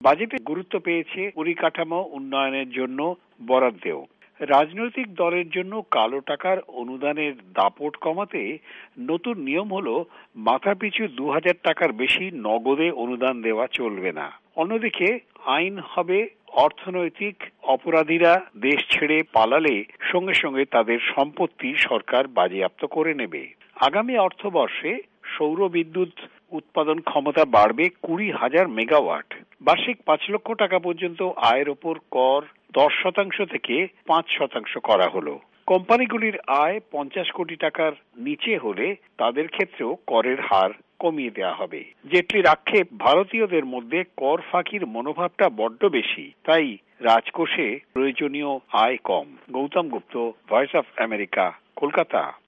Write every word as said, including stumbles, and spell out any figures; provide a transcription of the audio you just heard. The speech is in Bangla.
বাজেটে গুরুত্ব পেয়েছে পরিকাঠামো উন্নয়নের জন্য বরাদ্দেও। রাজনৈতিক দলের জন্য কালো টাকার অনুদানের দাপট কমাতে নতুন নিয়ম হলো মাথাপিছু দু হাজার টাকার বেশি নগদে অনুদান দেওয়া চলবে না। অন্যদিকে আইন হবে অর্থনৈতিক অপরাধীরা দেশ ছেড়ে পালালে সঙ্গে সঙ্গে তাদের সম্পত্তি সরকার বাজেয়াপ্ত করে নেবে। আগামী অর্থবর্ষে সৌর বিদ্যুৎ উৎপাদন ক্ষমতা বাড়বে কুড়ি হাজার মেগাওয়াট। বার্ষিক পাঁচ লক্ষ টাকা পর্যন্ত আয়ের ওপর কর দশ শতাংশ থেকে পাঁচ শতাংশ করা হলো। কোম্পানিগুলির আয় পঞ্চাশ কোটি টাকার নিচে হলে তাদের ক্ষেত্রেও করের হার কমিয়ে দেওয়া হবে। জেটলির আক্ষেপ, ভারতীয়দের মধ্যে কর ফাঁকির মনোভাবটা বড্ড বেশি, তাই রাজকোষে প্রয়োজনীয় আয় কম। Gautam Gupta, voice of America, Kolkata.